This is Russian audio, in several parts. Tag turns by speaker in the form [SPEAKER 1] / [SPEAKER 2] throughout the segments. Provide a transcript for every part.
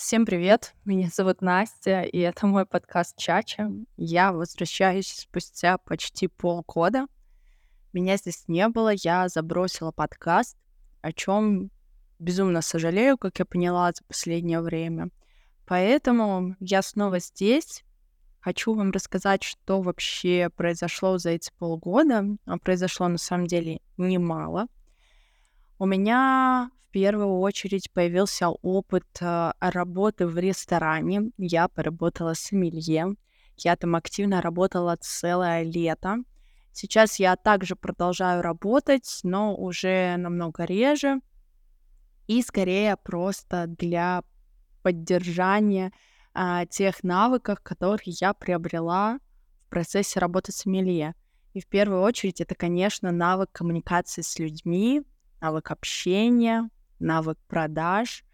[SPEAKER 1] Всем привет! Меня зовут Настя, и это мой подкаст «Чача». Я возвращаюсь спустя почти полгода. Меня здесь не было, я забросила подкаст, о чем безумно сожалею, как я поняла за последнее время. Поэтому я снова здесь. Хочу вам рассказать, что вообще произошло за эти полгода. А произошло на самом деле немало. У меня в первую очередь появился опыт работы в ресторане. Я поработала сомелье. Я там активно работала целое лето. Сейчас я также продолжаю работать, но уже намного реже и скорее просто для поддержания тех навыков, которые я приобрела в процессе работы сомелье. И в первую очередь это, конечно, навык коммуникации с людьми, навык общения, навык продаж.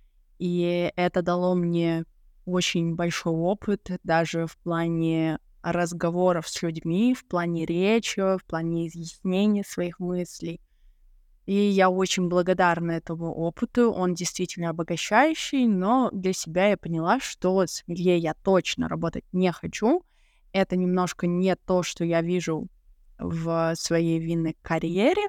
[SPEAKER 1] И это дало мне очень большой опыт даже в плане разговоров с людьми, в плане речи, в плане изъяснения своих мыслей. И я очень благодарна этому опыту. Он действительно обогащающий, но для себя я поняла, что с сомелье я точно работать не хочу. Это немножко не то, что я вижу в своей винной карьере.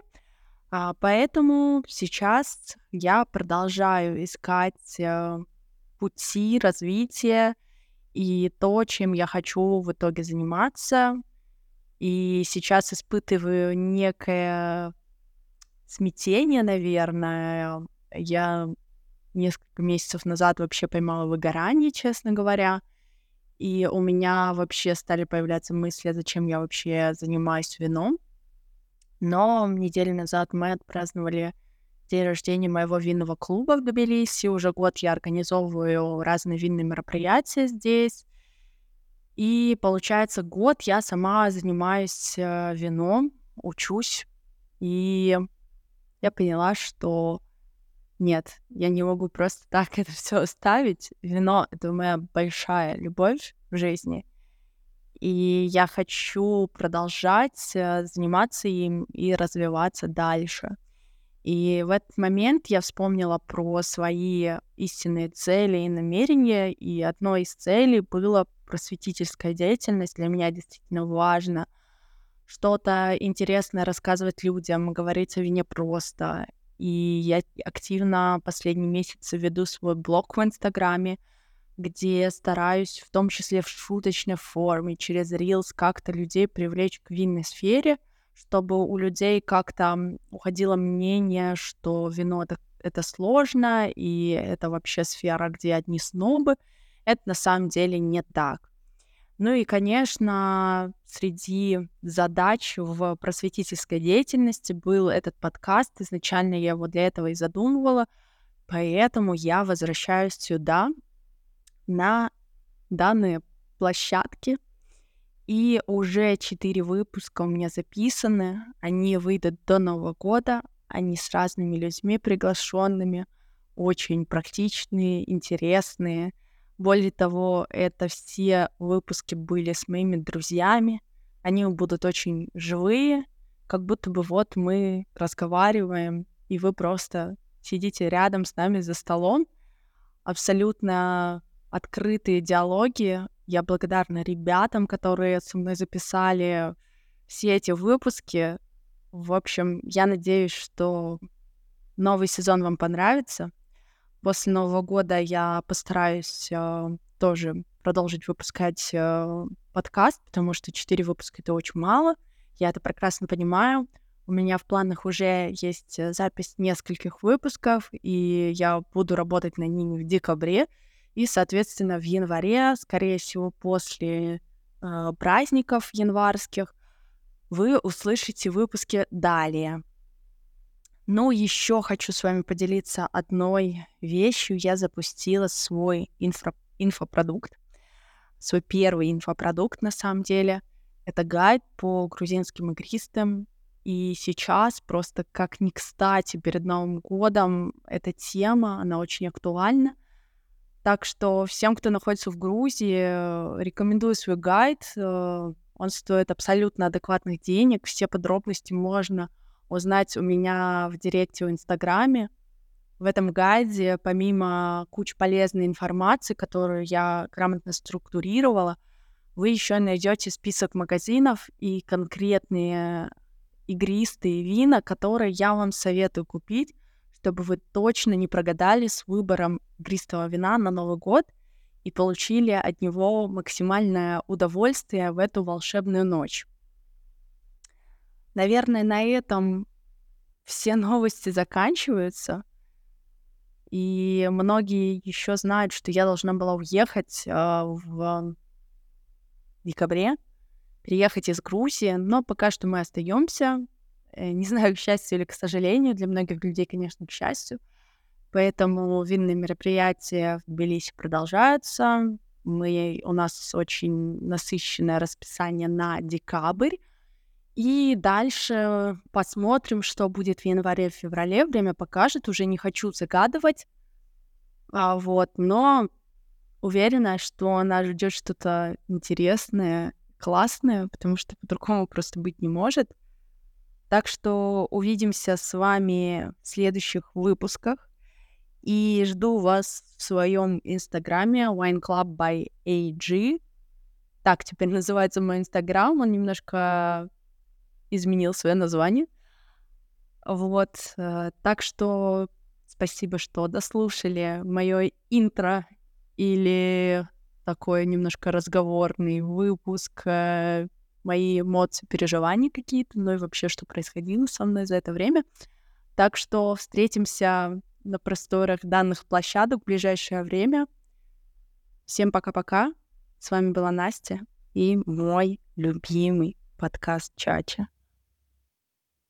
[SPEAKER 1] Поэтому сейчас я продолжаю искать пути развития и то, чем я хочу в итоге заниматься. И сейчас испытываю некое смятение, наверное. Я несколько месяцев назад вообще поймала выгорание, честно говоря. И у меня вообще стали появляться мысли, а зачем я вообще занимаюсь вином. Но неделю назад мы отпраздновали день рождения моего винного клуба в Тбилиси. Уже год я организовываю разные винные мероприятия здесь. И получается, год я сама занимаюсь вином, учусь. И я поняла, что нет, я не могу просто так это все оставить. Вино — это моя большая любовь в жизни, и я хочу продолжать заниматься им и развиваться дальше. И в этот момент я вспомнила про свои истинные цели и намерения, и одной из целей была просветительская деятельность. Для меня действительно важно что-то интересное рассказывать людям, говорить о вине просто. И я активно последние месяцы веду свой блог в Инстаграме, где стараюсь, в том числе в шуточной форме, через Reels как-то людей привлечь к винной сфере, чтобы у людей как-то уходило мнение, что вино это сложно, и это вообще сфера, где одни снобы. Это на самом деле не так. Ну и, конечно, среди задач в просветительской деятельности был этот подкаст. Изначально я его для этого и задумывала, поэтому я возвращаюсь сюда, на данные площадки, и уже 4 выпуска у меня записаны. Они выйдут до Нового года. Они с разными людьми приглашенными, очень практичные, интересные. Более того, это все выпуски были с моими друзьями. Они будут очень живые, как будто бы вот мы разговариваем, и вы просто сидите рядом с нами за столом. Абсолютно открытые диалоги. Я благодарна ребятам, которые со мной записали все эти выпуски. В общем, я надеюсь, что новый сезон вам понравится. После Нового года я постараюсь тоже продолжить выпускать подкаст, потому что 4 выпуска — это очень мало. Я это прекрасно понимаю. У меня в планах уже есть запись нескольких выпусков, и я буду работать над ними в декабре. И, соответственно, в январе, скорее всего, после праздников январских, вы услышите выпуски далее. Ну, еще хочу с вами поделиться одной вещью. Я запустила свой инфопродукт, свой первый инфопродукт на самом деле. Это гайд по грузинским игристым. И сейчас просто как ни кстати перед Новым годом эта тема, она очень актуальна. Так что всем, кто находится в Грузии, рекомендую свой гайд. Он стоит абсолютно адекватных денег. Все подробности можно узнать у меня в директе в Инстаграме. В этом гайде, помимо кучи полезной информации, которую я грамотно структурировала, вы еще найдете список магазинов и конкретные игристые вина, которые я вам советую купить, чтобы вы точно не прогадали с выбором игристого вина на Новый год и получили от него максимальное удовольствие в эту волшебную ночь. Наверное, на этом все новости заканчиваются, и многие еще знают, что я должна была уехать в декабре, переехать из Грузии, но пока что мы остаемся. Не знаю, к счастью или к сожалению, для многих людей, конечно, к счастью. Поэтому винные мероприятия в Тбилиси продолжаются. У нас очень насыщенное расписание на декабрь. И дальше посмотрим, что будет в январе-феврале. Время покажет, уже не хочу загадывать. Но уверена, что нас ждет что-то интересное, классное, потому что по-другому просто быть не может. Так что увидимся с вами в следующих выпусках. И жду вас в своем инстаграме Wine Club by AG. Так теперь называется мой инстаграм. Он немножко изменил свое название. Так что спасибо, что дослушали мое интро или такой немножко разговорный выпуск, мои эмоции, переживания какие-то, ну и вообще, что происходило со мной за это время. Так что встретимся на просторах данных площадок в ближайшее время. Всем пока-пока. С вами была Настя и мой любимый подкаст Чача.